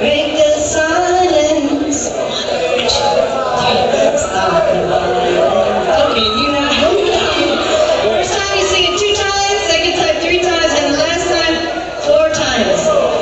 Break the silence. One, two, three. Stop the violence. Okay, you know. First time you sing it 2 times, second time 3 times, and the last time 4 times.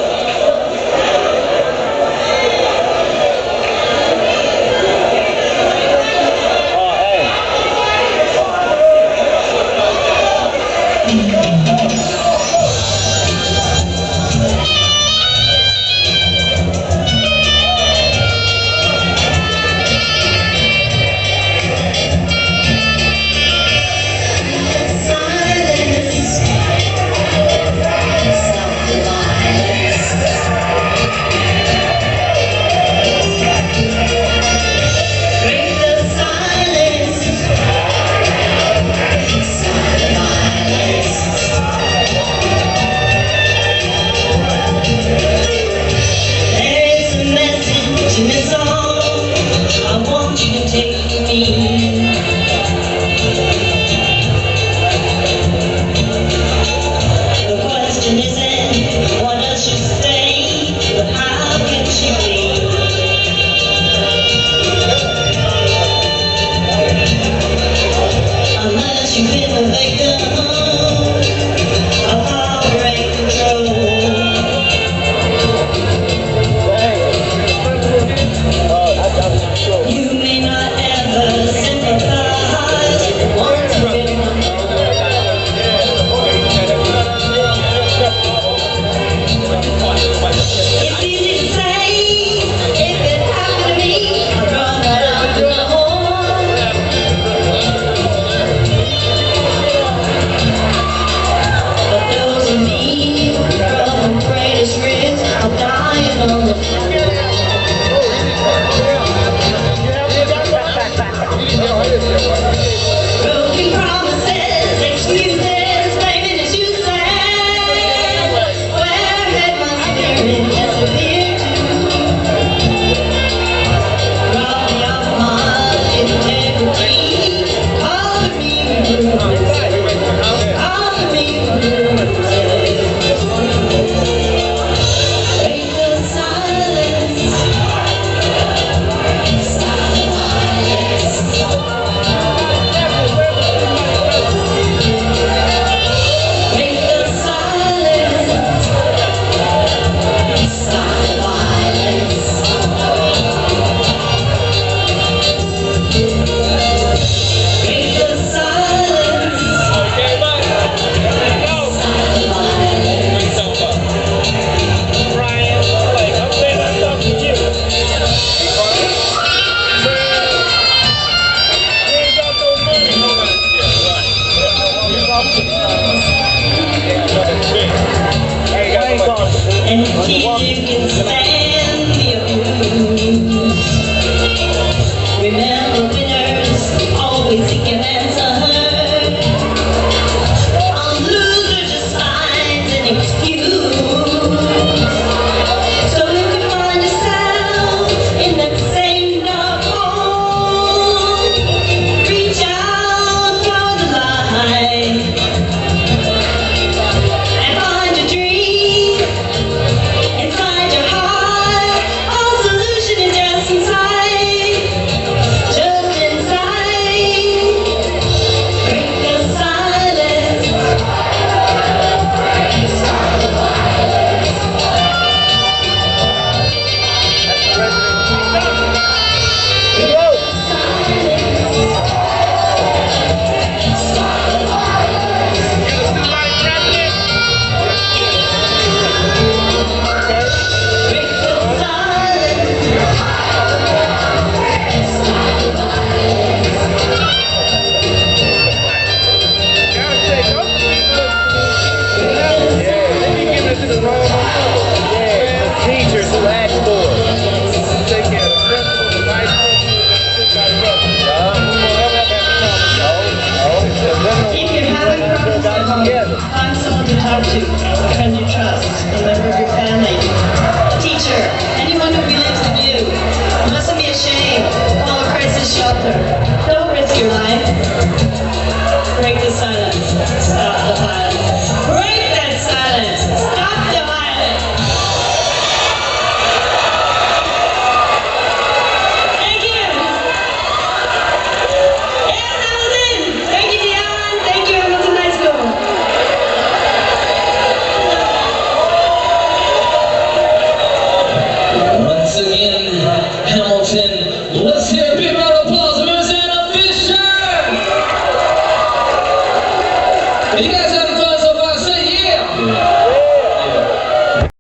And see if you can stand the abuse. Remember, winners always seek an answer. A loser just finds an excuse. So if you find yourself in that same dark hole, reach out for the light and find your dream. Inside your heart, all solution is just inside, just inside. Break the silence. Start the violence. Teachers who ask for it. Take care of the principal, the vice principal, If you're having problems at home, find someone to talk to, a friend you trust, a member of your family, a teacher, anyone who believes in you. You mustn't be ashamed. Call a crisis shelter. Don't risk your life. Break the silence. Stop the violence. Break that silence. Stop the violence. Hamilton. Let's hear